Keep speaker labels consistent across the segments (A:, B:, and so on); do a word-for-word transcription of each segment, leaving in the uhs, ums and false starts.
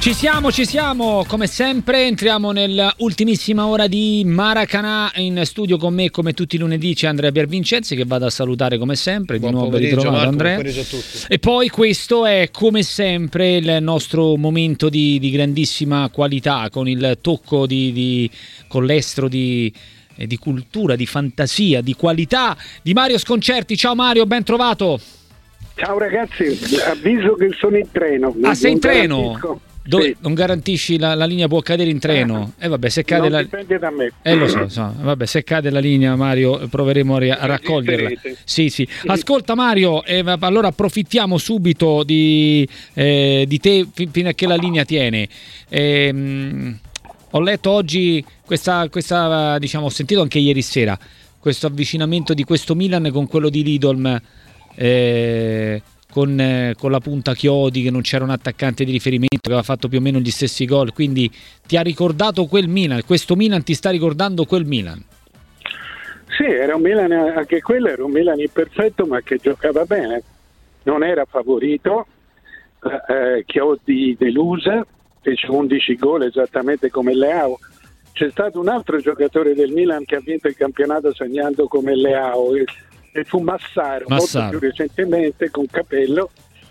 A: Ci siamo, ci siamo, come sempre entriamo nell'ultimissima ora di Maracanã. In studio con me, come tutti i lunedì, c'è Andrea Piervincenzi, che vado a salutare come sempre.
B: Buon
A: di nuovo ben ritrovato,
B: Marco,
A: Andrea.
B: buon pomeriggio a tutti.
A: E poi questo è come sempre il nostro momento di, di grandissima qualità, con il tocco di, di con l'estro di, di cultura, di fantasia, di qualità di Mario Sconcerti. Ciao Mario, ben trovato.
C: Ciao ragazzi, avviso che sono in treno.
A: Ah, sei in treno?
C: Garantisco.
A: Dove
C: Sì.
A: Non garantisci la, la linea può cadere in treno? E eh, vabbè, se cade
C: non
A: la
C: dipende da me.
A: Eh lo so, so, vabbè, se cade la linea, Mario, proveremo a, ri- a raccoglierla. Sì, sì. Ascolta Mario, eh, allora approfittiamo subito di, eh, di te fi- fino a che la linea tiene. Ehm, ho letto oggi questa, questa, diciamo, ho sentito anche ieri sera questo avvicinamento di questo Milan con quello di Lidolm. Eh, Con, eh, con la punta Chiodi, che non c'era un attaccante di riferimento, che aveva fatto più o meno gli stessi gol, quindi ti ha ricordato quel Milan, questo Milan ti sta ricordando quel Milan?
C: Sì, era un Milan, anche quello era un Milan imperfetto, ma che giocava bene, non era favorito. eh, Chiodi delusa, fece undici gol esattamente come Leao. C'è stato un altro giocatore del Milan che ha vinto il campionato segnando come Leao, e fu Massaro,
A: Massaro,
C: molto più recentemente, con Capello,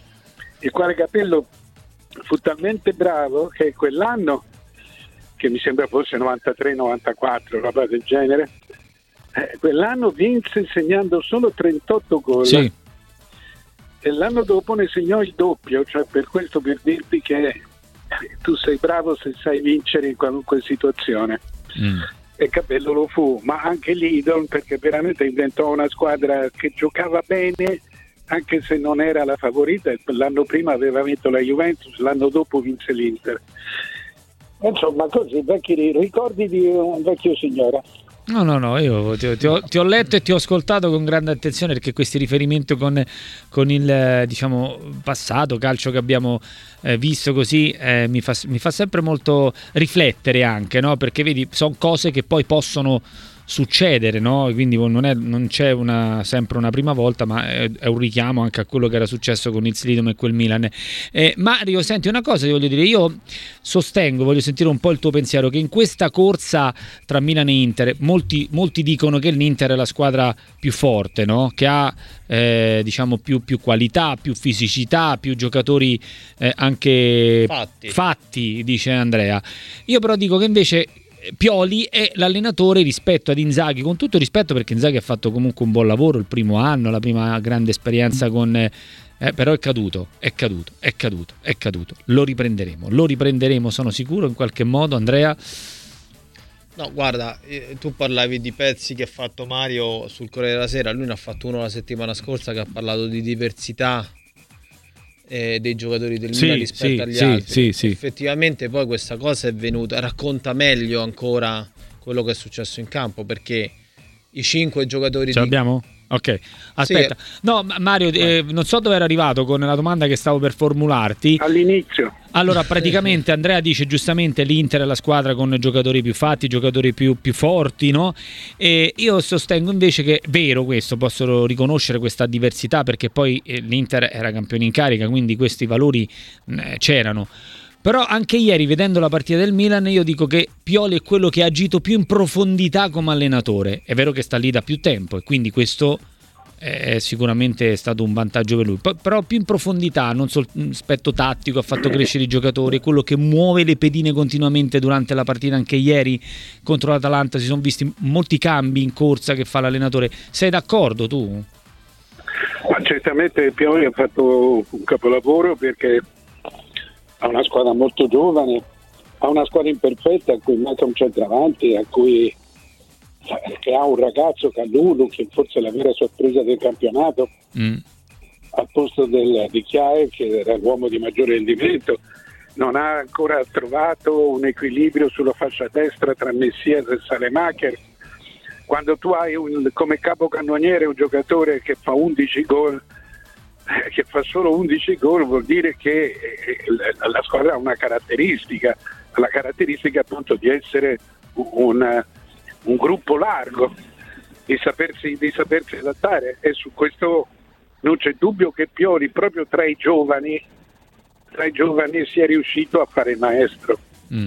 C: il quale Capello fu talmente bravo che quell'anno, che mi sembra fosse novantatré novantaquattro, roba del genere, eh, quell'anno vinse segnando solo trentotto gol.
A: Sì.
C: E l'anno dopo ne segnò il doppio, cioè per questo, per dirti che tu sei bravo se sai vincere in qualunque situazione. Mm. E Capello lo fu, ma anche Lidl, perché veramente inventò una squadra che giocava bene anche se non era la favorita. L'anno prima aveva vinto la Juventus, l'anno dopo vinse l'Inter. Insomma, così, vecchi ricordi di un vecchio signore.
A: No, no, no, io ti, ti, ho, ti ho letto e ti ho ascoltato con grande attenzione, perché questi riferimenti con, con il, diciamo, passato calcio che abbiamo eh, visto così eh, mi, fa, mi fa sempre molto riflettere anche, no? Perché vedi, sono cose che poi possono succedere, no? Quindi non, è, non c'è una, sempre una prima volta, ma è, è un richiamo anche a quello che era successo con il Lidom e quel Milan. Eh, Mario, senti, una cosa ti voglio dire, io sostengo, voglio sentire un po' il tuo pensiero, che in questa corsa tra Milan e Inter molti, molti dicono che l'Inter è la squadra più forte, no? Che ha eh, diciamo più, più qualità, più fisicità, più giocatori eh, anche
B: fatti.
A: fatti, dice Andrea. Io però dico che invece Pioli è l'allenatore rispetto ad Inzaghi, con tutto rispetto, perché Inzaghi ha fatto comunque un buon lavoro il primo anno, la prima grande esperienza con eh, però è caduto, è caduto, è caduto, è caduto. Lo riprenderemo, lo riprenderemo, sono sicuro, in qualche modo, Andrea.
B: No, guarda, eh, tu parlavi di pezzi che ha fatto Mario sul Corriere della Sera, lui ne ha fatto uno la settimana scorsa che ha parlato di diversità eh, dei giocatori del
A: sì,
B: Milan rispetto
A: sì,
B: agli
A: sì,
B: altri.
A: Sì, sì.
B: Effettivamente poi questa cosa è venuta, racconta meglio ancora quello che è successo in campo, perché i cinque giocatori
A: Ce
B: di...
A: l'abbiamo? Ok, aspetta. Sì. No, Mario, eh, non so dove era arrivato con la domanda che stavo per formularti.
C: All'inizio.
A: Allora, praticamente Andrea dice giustamente l'Inter è la squadra con giocatori più fatti, giocatori più, più forti, no? E io sostengo invece che è vero questo, posso riconoscere questa diversità, perché poi eh, l'Inter era campione in carica, quindi questi valori eh, c'erano. Però anche ieri, vedendo la partita del Milan, io dico che Pioli è quello che ha agito più in profondità come allenatore. È vero che sta lì da più tempo e quindi questo è sicuramente stato un vantaggio per lui. P- però più in profondità, non solo aspetto tattico, ha fatto crescere i giocatori, è quello che muove le pedine continuamente durante la partita. Anche ieri contro l'Atalanta si sono visti molti cambi in corsa che fa l'allenatore. Sei d'accordo tu?
C: Ma certamente Pioli ha fatto un capolavoro, perché ha una squadra molto giovane, ha una squadra imperfetta a cui manca un centravanti, a cui che ha un ragazzo, Kalulu, che forse è la vera sorpresa del campionato, mm. al posto del, di Chiae, che era l'uomo di maggiore rendimento. Non ha ancora trovato un equilibrio sulla fascia destra tra Messias e Salemaker. Quando tu hai un, come capocannoniere un giocatore che fa undici gol, che fa solo undici gol, vuol dire che la squadra ha una caratteristica, la caratteristica appunto di essere un, un gruppo largo, di sapersi, di sapersi adattare, e su questo non c'è dubbio che Pioli, proprio tra i giovani, tra i giovani sia riuscito a fare il maestro.
A: Mm.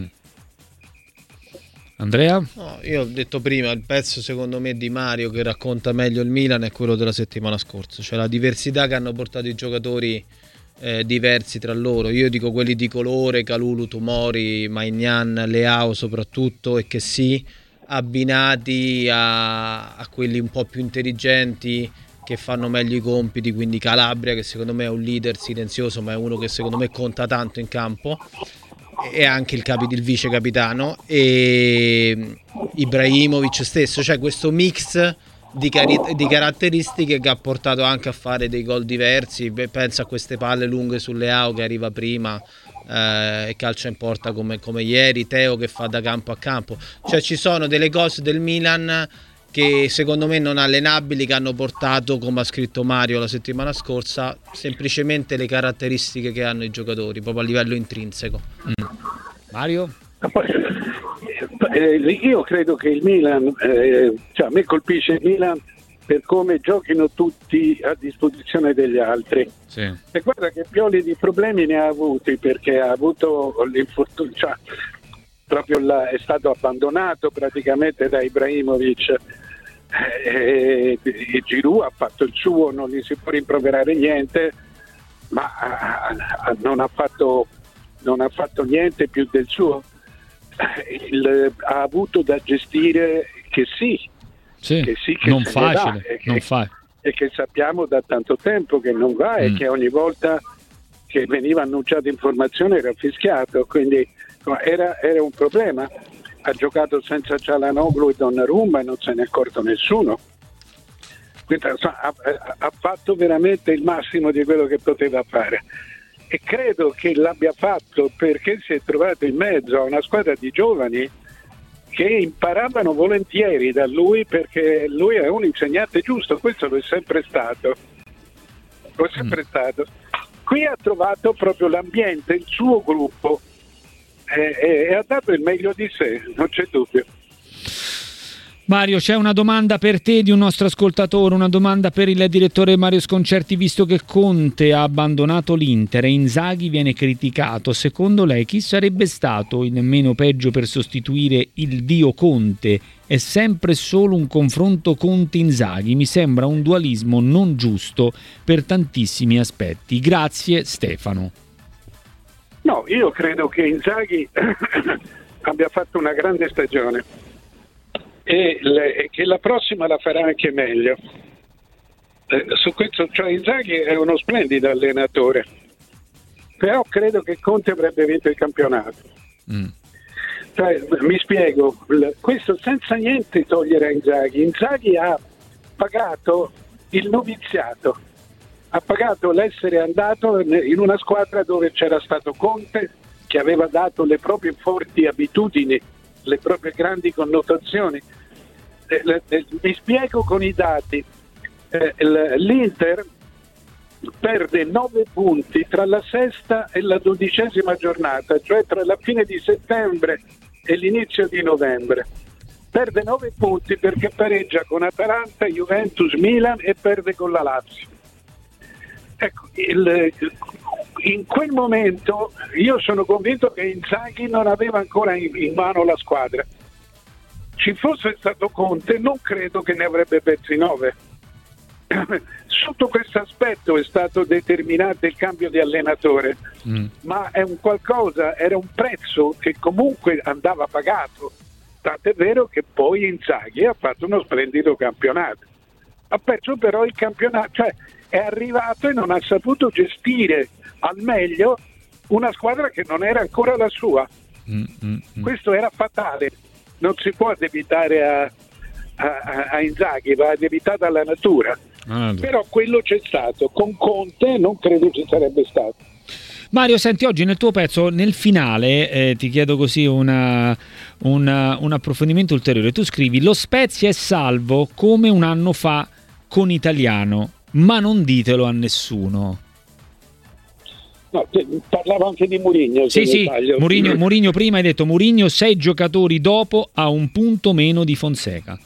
A: Andrea?
B: No, io ho detto prima, il pezzo secondo me di Mario che racconta meglio il Milan è quello della settimana scorsa, cioè la diversità che hanno portato i giocatori eh, diversi tra loro. Io dico quelli di colore, Kalulu, Tomori, Maignan, Leao soprattutto, e che sì, abbinati a, a quelli un po' più intelligenti che fanno meglio i compiti, quindi Calabria, che secondo me è un leader silenzioso ma è uno che secondo me conta tanto in campo, e anche il, capi, il vice capitano, e Ibrahimovic stesso, cioè questo mix di, cari- di caratteristiche che ha portato anche a fare dei gol diversi. Penso a queste palle lunghe su Leao che arriva prima eh, e calcia in porta come, come ieri, Teo che fa da campo a campo, cioè ci sono delle cose del Milan che secondo me non allenabili, che hanno portato, come ha scritto Mario la settimana scorsa, semplicemente le caratteristiche che hanno i giocatori, proprio a livello intrinseco.
A: Mm. Mario?
C: Eh, io credo che il Milan, eh, cioè a me colpisce il Milan per come giochino tutti a disposizione degli altri.
A: Sì.
C: E guarda che Pioli di problemi ne ha avuti, perché ha avuto l'infortunio, cioè, proprio là, è stato abbandonato praticamente da Ibrahimovic. E, e Giroud ha fatto il suo, non gli si può rimproverare niente, ma a, a, non ha fatto non ha fatto niente più del suo. Il, ha avuto da gestire che sì,
A: sì,
C: che sì che
A: non
C: se
A: facile,
C: ne va, e,
A: non
C: che,
A: fa.
C: e che sappiamo da tanto tempo che non va, mm. e che ogni volta che veniva annunciata informazione era fischiato, quindi era, era un problema. Ha giocato senza Çalhanoğlu e Donnarumma e non se ne è accorto nessuno. Quindi, insomma, ha, ha fatto veramente il massimo di quello che poteva fare, e credo che l'abbia fatto perché si è trovato in mezzo a una squadra di giovani che imparavano volentieri da lui, perché lui è un insegnante giusto, questo lo è sempre stato. Lo è sempre mm. stato. Qui ha trovato proprio l'ambiente, il suo gruppo, e ha dato il meglio di sé, non c'è dubbio.
A: Mario, c'è una domanda per te di un nostro ascoltatore, una domanda per il direttore Mario Sconcerti. Visto che Conte ha abbandonato l'Inter e Inzaghi viene criticato, secondo lei chi sarebbe stato il meno peggio per sostituire il dio Conte? È sempre solo un confronto Conte-Inzaghi, mi sembra un dualismo non giusto per tantissimi aspetti. Grazie Stefano.
C: No, io credo che Inzaghi abbia fatto una grande stagione e le, che la prossima la farà anche meglio. Eh, su questo, cioè Inzaghi è uno splendido allenatore, però credo che Conte avrebbe vinto il campionato. Mm. Cioè, mi spiego, questo senza niente togliere a Inzaghi. Inzaghi ha pagato il noviziato, ha pagato l'essere andato in una squadra dove c'era stato Conte, che aveva dato le proprie forti abitudini, le proprie grandi connotazioni. Mi spiego con i dati. L'Inter perde nove punti tra la sesta e la dodicesima giornata, cioè tra la fine di settembre e l'inizio di novembre. Perde nove punti perché pareggia con Atalanta, Juventus, Milan e perde con la Lazio. Ecco, il, in quel momento io sono convinto che Inzaghi non aveva ancora in, in mano la squadra. Ci fosse stato Conte, non credo che ne avrebbe persi nove. Sotto questo aspetto è stato determinato il cambio di allenatore, mm. ma è un qualcosa, era un prezzo che comunque andava pagato. Tant'è vero che poi Inzaghi ha fatto uno splendido campionato. Ha perso però il campionato, cioè è arrivato e non ha saputo gestire al meglio una squadra che non era ancora la sua. Mm, mm, mm. Questo era fatale. Non si può addebitare a, a, a Inzaghi, va addebitata alla natura. Ah, però quello c'è stato. Con Conte non credo ci sarebbe stato.
A: Mario, senti, oggi nel tuo pezzo, nel finale, eh, ti chiedo così una, una, un approfondimento ulteriore. Tu scrivi: lo Spezia è salvo come un anno fa con Italiano, ma non ditelo a nessuno.
C: No, parlavo anche di Mourinho.
A: Sì, sì, Mourinho, Mourinho prima hai detto Mourinho sei giocatori dopo a un punto meno di Fonseca.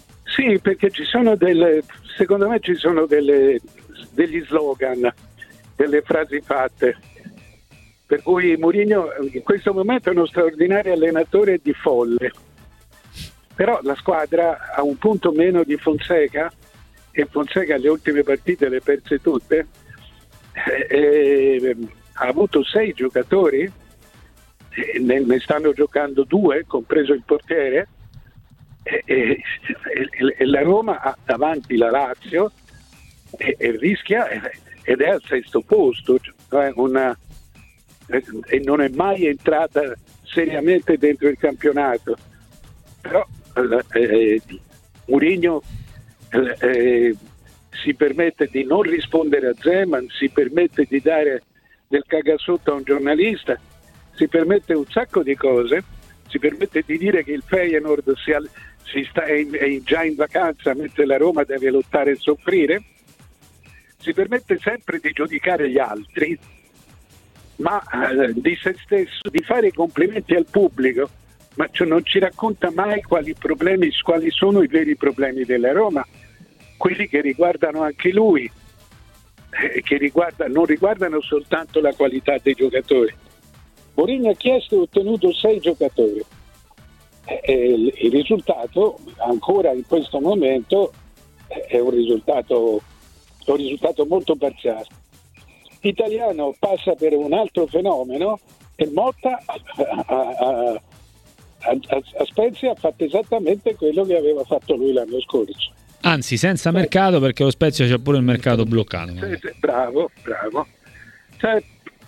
C: Sì, perché ci sono delle, secondo me ci sono delle, degli slogan delle frasi fatte. Per cui Mourinho in questo momento è uno straordinario allenatore di folle, però la squadra ha un punto meno di Fonseca, e Fonseca le ultime partite le perse tutte, e, e, ha avuto sei giocatori, e ne, ne stanno giocando due, compreso il portiere, e, e, e, e la Roma ha davanti la Lazio e, e rischia, ed è al sesto posto, cioè una, e non è mai entrata seriamente dentro il campionato. Però eh, Mourinho eh, si permette di non rispondere a Zeman, si permette di dare del cagasotto a un giornalista, si permette un sacco di cose, si permette di dire che il Feyenoord si, si sta, è, è già in vacanza mentre la Roma deve lottare e soffrire, si permette sempre di giudicare gli altri, ma eh, di se stesso, di fare i complimenti al pubblico, ma cioè, non ci racconta mai quali problemi, quali sono i veri problemi della Roma, quelli che riguardano anche lui, eh, che riguarda, non riguardano soltanto la qualità dei giocatori. Mourinho ha chiesto e ottenuto sei giocatori, e il, il risultato ancora in questo momento è un risultato, è un risultato molto parziale. Italiano passa per un altro fenomeno e Motta a, a, a, a, a Spezia ha fatto esattamente quello che aveva fatto lui l'anno scorso.
A: Anzi, senza mercato, perché lo Spezia c'è pure il mercato bloccato.
C: Bravo, bravo. Cioè,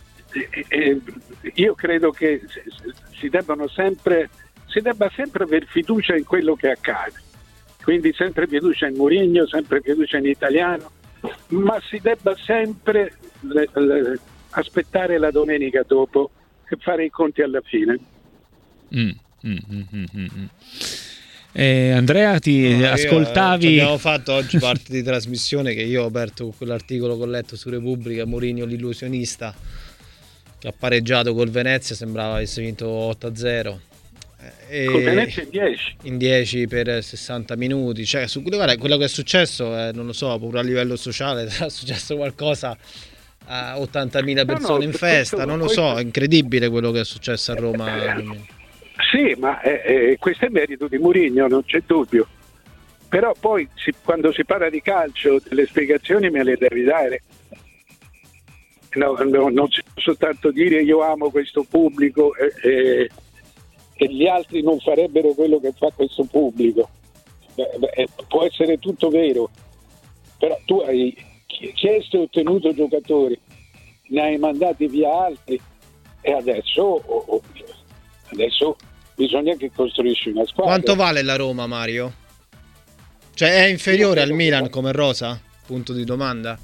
C: io credo che si debbano sempre si debba sempre aver fiducia in quello che accade, quindi sempre fiducia in Mourinho, sempre fiducia in Italiano, ma si debba sempre le, le, aspettare la domenica dopo e fare i conti alla fine.
A: mm, mm, mm, mm, mm. Eh, Andrea, ti no, ascoltavi?
B: Io, abbiamo fatto oggi parte di trasmissione che io ho aperto con quell'articolo che ho letto su Repubblica, Mourinho l'illusionista, che ha pareggiato col Venezia, sembrava avesse vinto otto a zero. E
C: con Venezia in dieci
B: in dieci per sessanta minuti, cioè su guarda, quello che è successo eh, non lo so, pure a livello sociale è successo qualcosa a ottantamila persone no, no, in festa, questo, non lo questo... so, è incredibile quello che è successo a Roma.
C: Eh, sì, ma eh, eh, questo è merito di Mourinho, non c'è dubbio, però poi si, quando si parla di calcio delle spiegazioni me le devi dare. No, no, non si può soltanto dire io amo questo pubblico e, e, e gli altri non farebbero quello che fa questo pubblico. Beh, beh, può essere tutto vero, però tu hai chiesto e ottenuto giocatori, ne hai mandati via altri e adesso, oh, oh, adesso bisogna che costruisci una squadra.
B: Quanto vale la Roma, Mario? Cioè è inferiore al Milan come rosa? Punto di domanda.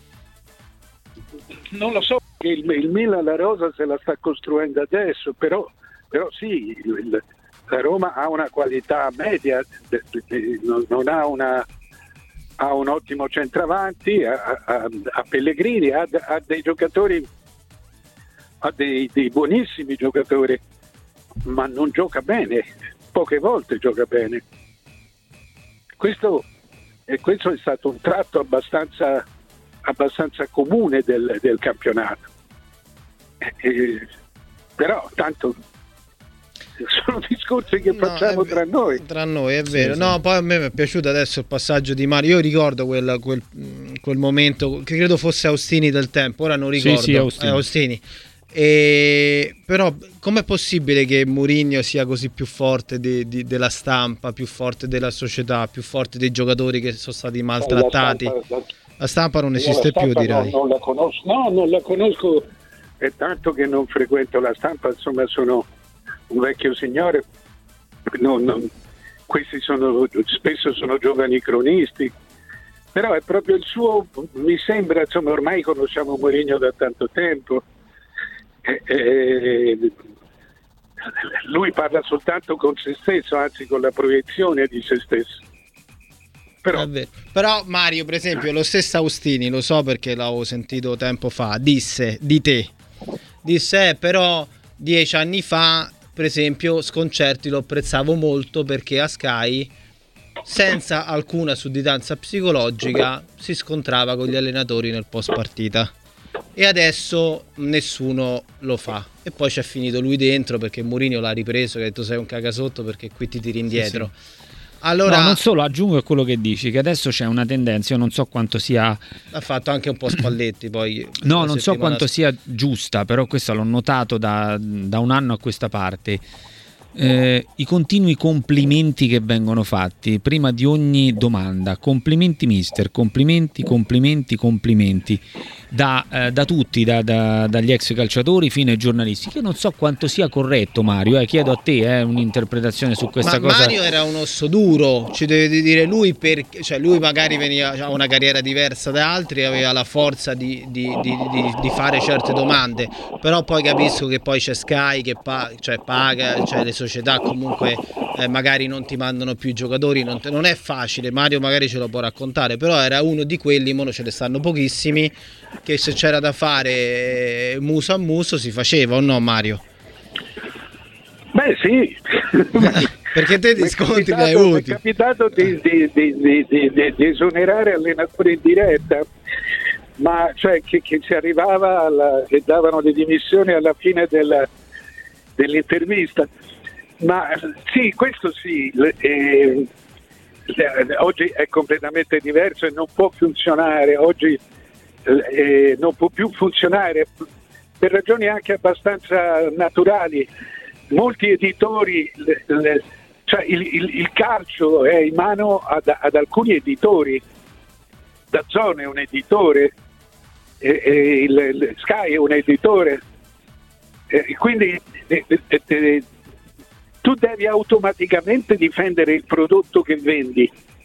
C: Non lo so, il, il Milan la rosa se la sta costruendo adesso, però, però sì, il, la Roma ha una qualità media, non, non ha, una, ha un ottimo centravanti, ha, ha, ha Pellegrini, ha, ha dei giocatori, ha dei, dei buonissimi giocatori, ma non gioca bene, poche volte gioca bene. Questo, e questo è stato un tratto abbastanza... abbastanza comune del, del campionato, eh, però tanto sono discorsi che no, facciamo tra noi
B: tra noi è vero. Sì, no sì. Poi a me mi è piaciuto adesso il passaggio di Mario, io ricordo quel, quel, quel momento che credo fosse Austini del tempo, ora non ricordo.
A: Sì, sì, Austini.
B: Eh, Austini. E, però com'è possibile che Mourinho sia così più forte di, di, della stampa, più forte della società, più forte dei giocatori che sono stati maltrattati? La stampa, la... La stampa non esiste
C: stampa
B: più, direi.
C: Non, non la conosco, no, non la conosco, è tanto che non frequento la stampa, insomma sono un vecchio signore, non, non, questi sono spesso sono giovani cronisti, però è proprio il suo, mi sembra, insomma ormai conosciamo Mourinho da tanto tempo, e, e, lui parla soltanto con se stesso, anzi con la proiezione di se stesso. Però.
B: Però Mario, per esempio, lo stesso Austini, lo so perché l'avevo sentito tempo fa, disse di te, disse eh, però dieci anni fa, per esempio, Sconcerti lo apprezzavo molto perché a Sky, senza alcuna sudditanza psicologica, si scontrava con gli allenatori nel post partita. e adesso nessuno lo fa, e poi c'è finito lui dentro perché Mourinho l'ha ripreso, che ha detto sei un cagasotto perché qui ti tiri indietro. Sì, sì. Allora,
A: no, non solo, aggiungo a quello che dici, che adesso c'è una tendenza, io non so quanto sia...
B: Ha fatto anche un po' Spalletti poi.
A: No, non so quanto sia giusta, però questo l'ho notato da, da un anno a questa parte. Eh, i continui complimenti che vengono fatti prima di ogni domanda, complimenti mister, complimenti, complimenti, complimenti da, eh, da tutti, da, da, dagli ex calciatori fino ai giornalisti, che io non so quanto sia corretto, Mario, eh, chiedo a te eh, un'interpretazione su questa
B: Ma
A: cosa.
B: Mario era un osso duro, ci deve dire lui, perché cioè lui magari veniva, aveva una carriera diversa da altri, aveva la forza di, di, di, di, di fare certe domande, però poi capisco che poi c'è Sky che pa- cioè paga, cioè le società comunque eh, magari non ti mandano più i giocatori, non, te, non è facile. Mario magari ce lo può raccontare, però era uno di quelli, mo ce ne stanno pochissimi, che se c'era da fare muso a muso si faceva, o no Mario?
C: Beh sì,
B: perché te ti sconti che hai
C: avuti.
B: avuti.
C: Mi è capitato di, di, di, di, di, di, di esonerare allenatori in diretta, ma cioè che, che si arrivava alla, che davano le dimissioni alla fine della, dell'intervista. Ma sì, questo sì, eh, oggi è completamente diverso e non può funzionare, oggi eh, non può più funzionare per ragioni anche abbastanza naturali. Molti editori, le, le, cioè il, il, il calcio è in mano ad, ad alcuni editori. DAZN è un editore, e, e il, il Sky è un editore, e quindi e, e, e, tu devi automaticamente difendere il prodotto che vendi,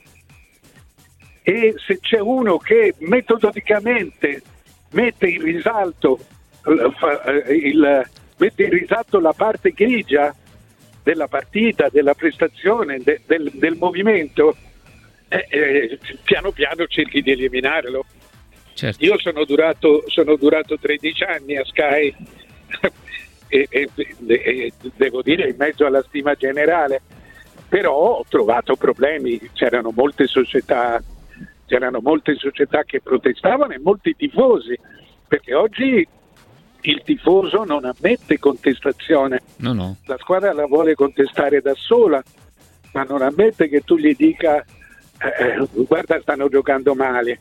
C: e se c'è uno che metodicamente mette in risalto il, il, mette in risalto la parte grigia della partita, della prestazione, de, del, del movimento, eh, eh, piano piano cerchi di eliminarlo. Certo. Io sono durato, sono durato tredici anni a Sky e, e, e devo dire in mezzo alla stima generale, però ho trovato problemi, c'erano molte società c'erano molte società che protestavano e molti tifosi, perché oggi il tifoso non ammette contestazione.
A: No, no.
C: La squadra la vuole contestare da sola, ma non ammette che tu gli dica eh, guarda stanno giocando male,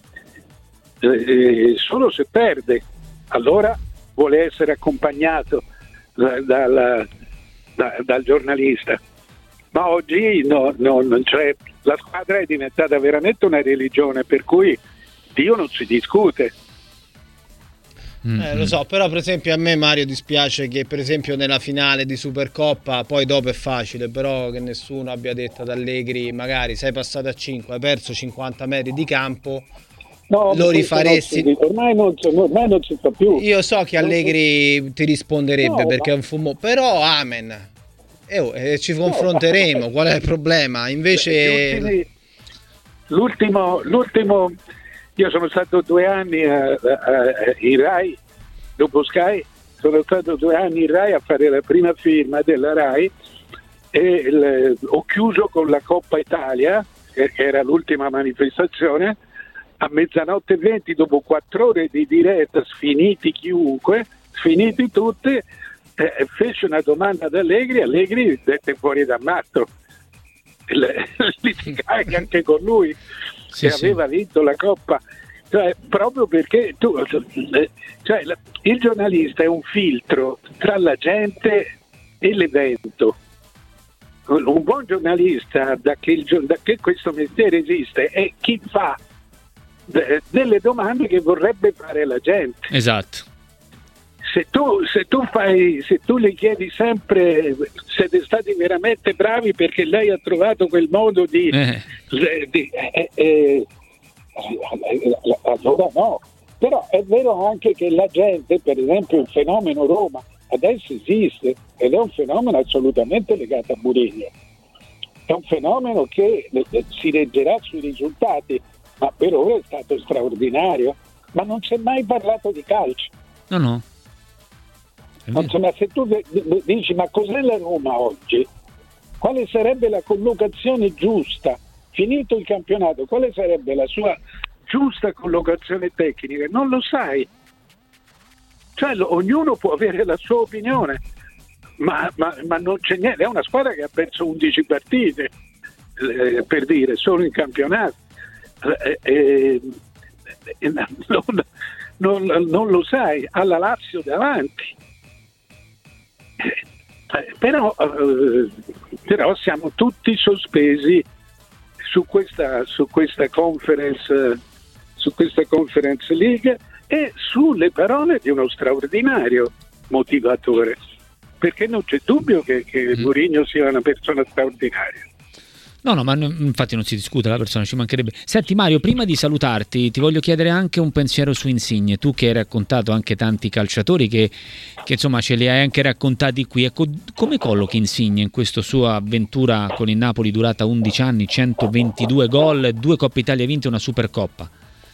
C: eh, solo se perde allora vuole essere accompagnato da, da, da, dal giornalista. Ma oggi no, no, non c'è. La squadra è diventata veramente una religione, per cui Dio non si discute.
B: Eh, lo so, però per esempio a me, Mario, dispiace che per esempio nella finale di Supercoppa, poi dopo è facile, però che nessuno abbia detto ad Allegri magari sei passato a cinque, hai perso cinquanta metri di campo, no, lo rifaresti.
C: Non ormai, non, ormai non si fa più.
B: Io so che Allegri ti risponderebbe, no, perché ma... è un fumo, però amen. E oh, eh, ci confronteremo, no, qual è il problema? Invece
C: ultimi, l'ultimo, l'ultimo io sono stato due anni a, a, a, in Rai, dopo Sky, sono stato due anni in Rai a fare la prima firma della Rai e le, ho chiuso con la Coppa Italia, che era l'ultima manifestazione, a mezzanotte e venti, dopo quattro ore di diretta, sfiniti chiunque, sfiniti tutti. Eh, fece una domanda ad Allegri, Allegri dette fuori da matto, litigai anche con lui, sì, che sì. aveva vinto la Coppa, cioè, proprio perché tu, cioè, il giornalista è un filtro tra la gente e l'evento. Un buon giornalista, da che, il, da che questo mestiere esiste, è chi fa de, delle domande che vorrebbe fare la gente.
A: Esatto.
C: Se tu, se tu fai, se tu le chiedi sempre siete stati veramente bravi perché lei ha trovato quel modo di, eh. di eh, eh, allora no, però è vero anche che la gente, per esempio il fenomeno Roma adesso esiste ed è un fenomeno assolutamente legato a Mourinho, è un fenomeno che si reggerà sui risultati, ma per ora è stato straordinario, ma non si è mai parlato di calcio.
A: No, no.
C: Ma se tu dici ma cos'è la Roma oggi? Quale sarebbe la collocazione giusta? Finito il campionato, quale sarebbe la sua giusta collocazione tecnica? Non lo sai, Cioè lo, ognuno può avere la sua opinione, ma, ma, ma non c'è niente. È una squadra che ha perso undici partite, eh, per dire, solo in campionato. Eh, eh, eh, non, non, non lo sai, alla Lazio davanti. Eh, però, eh, però siamo tutti sospesi su questa, su questa conference, su questa Conference League e sulle parole di uno straordinario motivatore, perché non c'è dubbio che, che mm. Mourinho sia una persona straordinaria.
A: No, no, ma n- infatti non si discute, la persona, ci mancherebbe. Senti Mario, prima di salutarti ti voglio chiedere anche un pensiero su Insigne. Tu che hai raccontato anche tanti calciatori che, che insomma ce li hai anche raccontati qui, ecco, come collochi Insigne in questa sua avventura con il Napoli durata undici anni, centoventidue gol, due Coppa Italia vinte e una Supercoppa?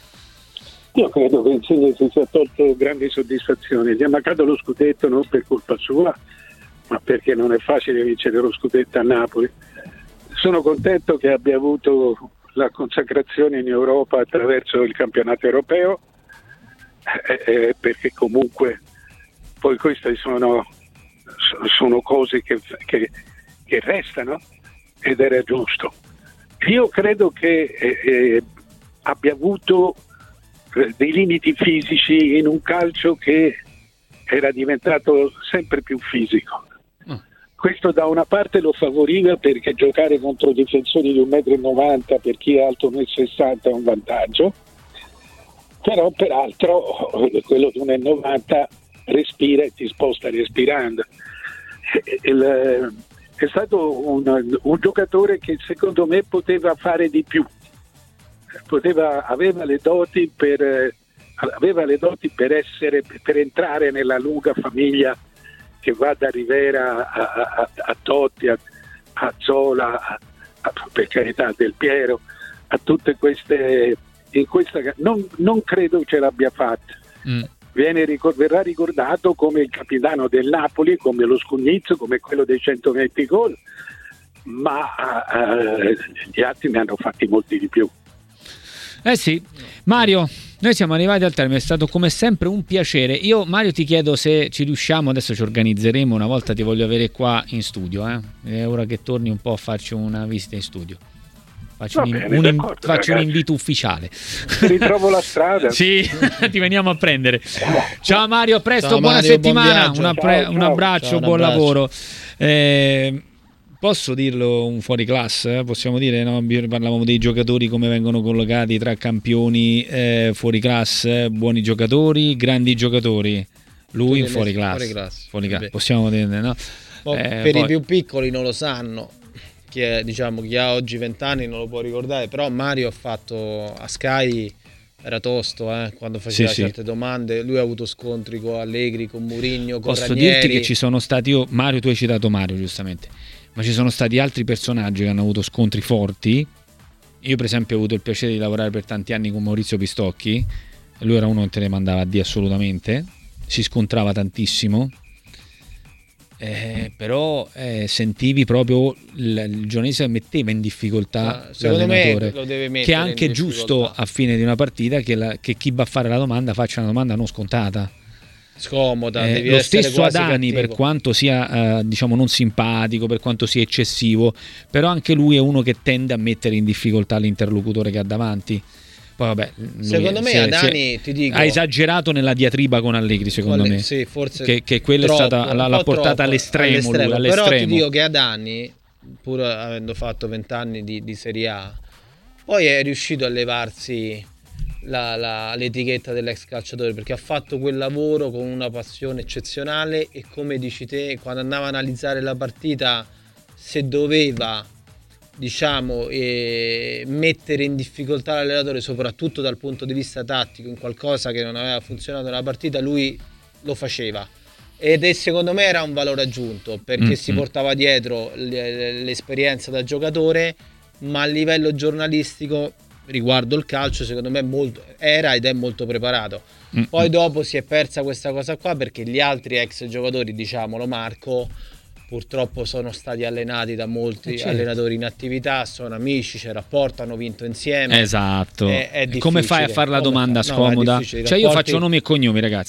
C: Io credo che Insigne si sia tolto grandi soddisfazioni. Gli ha mancato lo scudetto non per colpa sua, ma perché non è facile vincere lo scudetto a Napoli. Sono contento che abbia avuto la consacrazione in Europa attraverso il campionato europeo, eh, eh, perché comunque poi queste sono, sono cose che, che, che restano ed era giusto. Io credo che eh, eh, abbia avuto dei limiti fisici in un calcio che era diventato sempre più fisico. Questo da una parte lo favoriva perché giocare contro difensori di un metro e novanta per chi è alto uno e sessanta è un vantaggio, però peraltro quello di uno e novanta respira e ti sposta respirando. Il, è stato un, un giocatore che secondo me poteva fare di più, poteva, aveva le doti per aveva le doti per essere per entrare nella lunga famiglia che va da Rivera a, a, a Totti, a, a Zola, a, a, per carità Del Piero, a tutte queste, in questa, non, non credo ce l'abbia fatta. Mm. Viene, verrà ricordato come il capitano del Napoli, come lo Scugnizzo, come quello dei centoventi gol, ma uh, gli altri ne hanno fatti molti di più.
A: Eh sì, Mario, noi siamo arrivati al termine, è stato come sempre un piacere. Io Mario ti chiedo se ci riusciamo, adesso ci organizzeremo, una volta ti voglio avere qua in studio, eh? È ora che torni un po' a farci una visita in studio. Faccio, un, bene, un, faccio un invito ufficiale.
C: Ti ritrovo la strada.
A: Sì, ti veniamo a prendere. Ciao Mario, a presto,
B: ciao,
A: buona
B: Mario,
A: settimana,
B: buon
A: una pre-
C: ciao,
A: un abbraccio,
B: ciao,
A: buon
B: un abbraccio.
A: lavoro. Eh, Posso dirlo un fuori classe? Eh? Possiamo dire, no? Parlavamo dei giocatori come vengono collocati tra campioni, eh, fuori classe, buoni giocatori, grandi giocatori. Lui in fuori classe. Fuori classe. Fuori classe. Possiamo dire, no?
B: Oh,
A: eh,
B: per
A: poi...
B: i più piccoli non lo sanno, chi, è, diciamo, chi ha oggi venti anni non lo può ricordare, però Mario ha fatto a Sky, era tosto eh, quando faceva
A: sì,
B: certe
A: sì.
B: domande, lui ha avuto scontri con Allegri, con Mourinho, con
A: Posso
B: Ranieri.
A: dirti che ci sono stati, io, Mario, tu hai citato Mario giustamente, ma ci sono stati altri personaggi che hanno avuto scontri forti. Io per esempio ho avuto il piacere di lavorare per tanti anni con Maurizio Pistocchi, lui era uno che te ne mandava a dire assolutamente, si scontrava tantissimo, eh, però eh, sentivi proprio il, il giornalista che metteva in difficoltà
B: ah, secondo
A: l'allenatore,
B: me lo deve mettere,
A: che è anche giusto a fine di una partita che, la, che chi va a fare la domanda faccia una domanda non scontata,
B: scomoda,
A: eh,
B: devi
A: lo
B: essere
A: stesso
B: quasi
A: Adani
B: cattivo.
A: per quanto sia eh, diciamo non simpatico, per quanto sia eccessivo, però anche lui è uno che tende a mettere in difficoltà l'interlocutore che ha davanti. Poi vabbè,
B: secondo me
A: è,
B: Adani, ti dico,
A: ha esagerato nella diatriba con Allegri, secondo
B: le,
A: me
B: sì, forse
A: che, che quella
B: troppo,
A: è stata l'ha, l'ha portata
B: troppo,
A: all'estremo,
B: all'estremo.
A: lui, all'estremo.
B: Però ti dico che Adani, pur avendo fatto venti anni di, di Serie A, poi è riuscito a levarsi La, la, l'etichetta dell'ex calciatore, perché ha fatto quel lavoro con una passione eccezionale e, come dici te, quando andava a analizzare la partita, se doveva diciamo eh, mettere in difficoltà l'allenatore, soprattutto dal punto di vista tattico, in qualcosa che non aveva funzionato nella partita, lui lo faceva, ed è, secondo me era un valore aggiunto, perché mm-hmm. si portava dietro l'esperienza da giocatore, ma a livello giornalistico riguardo il calcio secondo me molto, era ed è molto preparato. Mm-hmm. Poi dopo si è persa questa cosa qua, perché gli altri ex giocatori, diciamolo Marco, purtroppo sono stati allenati da molti certo. allenatori in attività, sono amici, c'è rapporto, hanno vinto insieme.
A: Esatto.
B: È, è
A: come fai a fare la domanda
B: fa?
A: scomoda?
B: No,
A: cioè io faccio nomi e cognomi, ragazzi.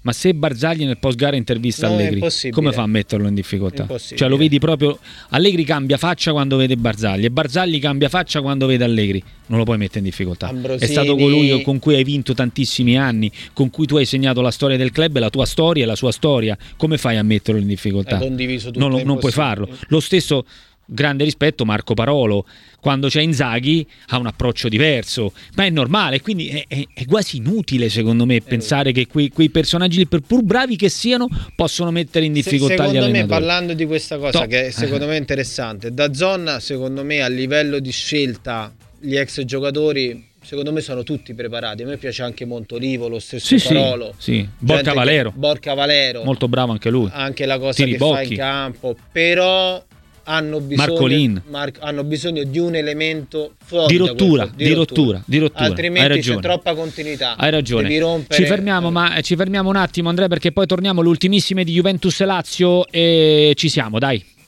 A: ma se Barzagli nel post gara intervista
B: no,
A: Allegri, come fa a metterlo in difficoltà? Cioè lo vedi proprio, Allegri cambia faccia quando vede Barzagli e Barzagli cambia faccia quando vede Allegri, non lo puoi mettere in difficoltà.
B: Ambrosini.
A: È stato colui con cui hai vinto tantissimi anni, con cui tu hai segnato la storia del club, la tua storia e la sua storia, come fai a metterlo in difficoltà?
B: Hai condiviso tutto,
A: non, non puoi farlo. Lo stesso, grande rispetto, Marco Parolo, quando c'è Inzaghi ha un approccio diverso, ma è normale, quindi è, è, è quasi inutile secondo me pensare che quei, quei personaggi, per pur bravi che siano, possono mettere in difficoltà
B: Se,
A: gli allenatori.
B: Secondo me, parlando di questa cosa
A: no.
B: che secondo me è interessante, DAZN secondo me a livello di scelta gli ex giocatori secondo me sono tutti preparati. A me piace anche Montolivo, lo stesso
A: sì,
B: Parolo,
A: sì, sì. Borca Valero.
B: Borca Valero
A: molto bravo anche lui,
B: anche la cosa
A: Tiri
B: che
A: Bocchi.
B: fa in campo, però hanno bisogno, Mar- hanno bisogno di un elemento fuori
A: di rottura,
B: da
A: di, di rottura, rottura, di rottura.
B: Altrimenti c'è troppa continuità.
A: Hai ragione.
B: Devi rompere...
A: Ci fermiamo, ma ci fermiamo un attimo, Andrea, perché poi torniamo alle ultimissime di Juventus Lazio e ci siamo, dai.